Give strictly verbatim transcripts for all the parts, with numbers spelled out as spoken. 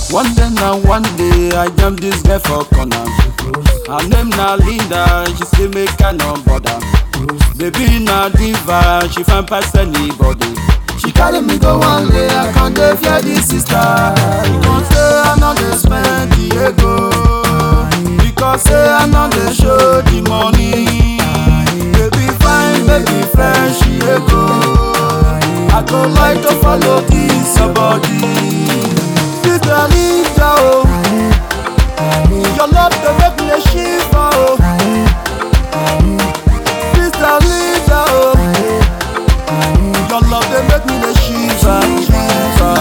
One day na one day, I jam this girl for corner. Her name na Linda, she say make I no bother. Baby na diva, she find pass anybody. She carry me go one day, I can't dey fear this sister. Because say I no dey spend the ego, because say I no dey show the money. Baby fine, baby fresh, she ego. I go like to follow this your body. Sister Linda, oh, your love dey make me a shiver, oh. Sister Linda, oh, your love dey make me a shiver, shiver.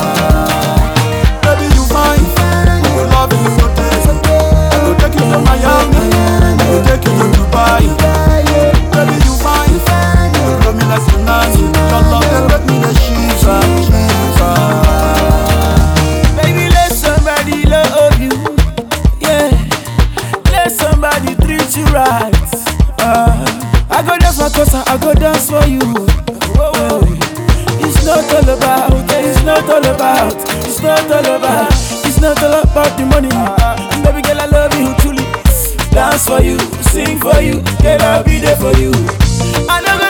Baby you fine, I go love you for days. I go take you to Miami, I go take you to Dubai. Baby you fine, you blow me like tsunami. Your love dey make me a shiver, shiver. Baby, let somebody love you, yeah. Let somebody treat you right. Uh, I go dance for cause I go dance for you. Uh, it's not all about, it's not all about, it's not all about, it's not all about the money. Uh, baby girl, I love you truly. Dance for you, sing for you, girl, I'll be there for you. I don't